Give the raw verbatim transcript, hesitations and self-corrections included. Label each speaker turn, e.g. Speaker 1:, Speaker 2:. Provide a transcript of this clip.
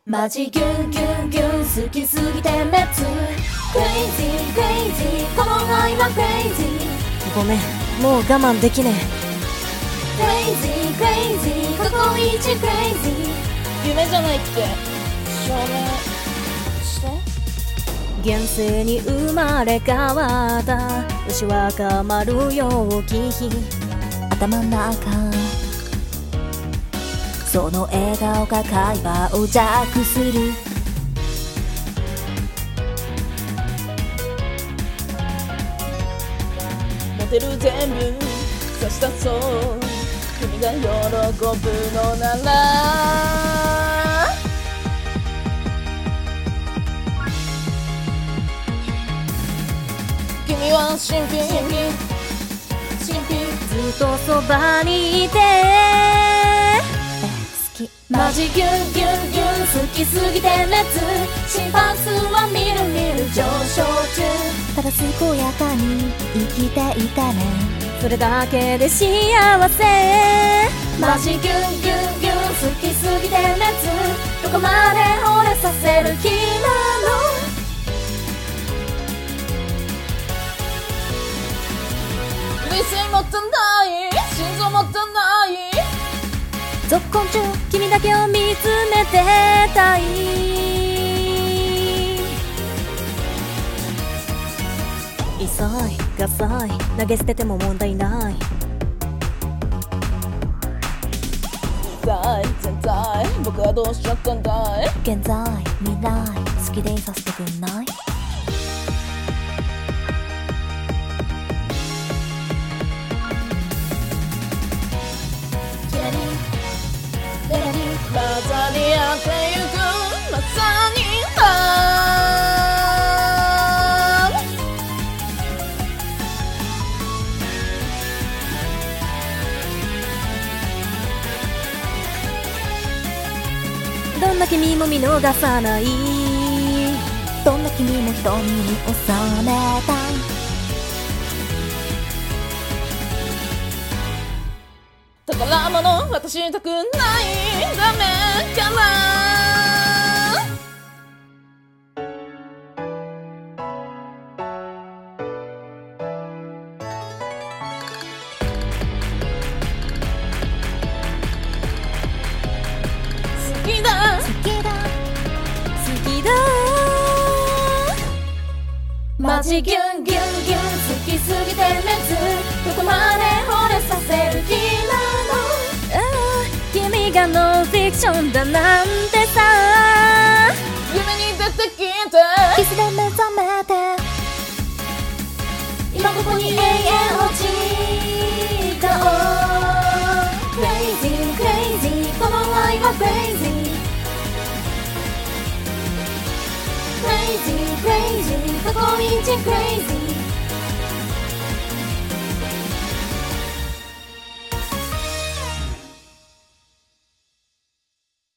Speaker 1: マジギュンギュンギュン好きすぎて熱 Crazy crazy この愛は Crazy
Speaker 2: ごめん、もう我慢できね
Speaker 1: え Crazy crazy 過去一 Crazy
Speaker 3: 夢じゃないって証明して
Speaker 2: え。現世に生まれ変わった牛若丸陽気
Speaker 1: 頭の中その笑顔が会話をジャックする
Speaker 3: モテる全部差し出そう君が喜ぶのなら君は新品新品
Speaker 2: ずっとそばにいて
Speaker 1: マジギュンギュンギュン好きすぎて熱心拍数はみるみる上昇中ただ健やかに生きていてね
Speaker 2: それだけで幸せ
Speaker 1: マジギュンギュンギュン好きすぎて熱どこまで惚れさせる気なの
Speaker 3: 理性持ってない心臓持ってない
Speaker 2: ぞっこん中君だけを見つめてたい急いガサい投げ捨てても問題ない
Speaker 3: 痛い全体僕はどうしちゃったんだい
Speaker 1: 現在未来好きでいさせてくんない
Speaker 3: 混ざり合ってゆくまさにあ
Speaker 2: どんな君も見逃さない
Speaker 1: どんな君も瞳に収めたい
Speaker 3: 宝物渡したくないダメから好きだ
Speaker 1: 好きだ
Speaker 2: 好きだ
Speaker 1: マジギュンギュンギュン好きすぎて熱どこまで惚れさせる気なの
Speaker 2: ああ君がノンフィクションだなんてさ
Speaker 3: 夢に出てきて
Speaker 1: キスで目覚めて今ここに永遠落ちた Oh Crazy crazy この愛は Crazy Crazy crazy 過去一 Crazy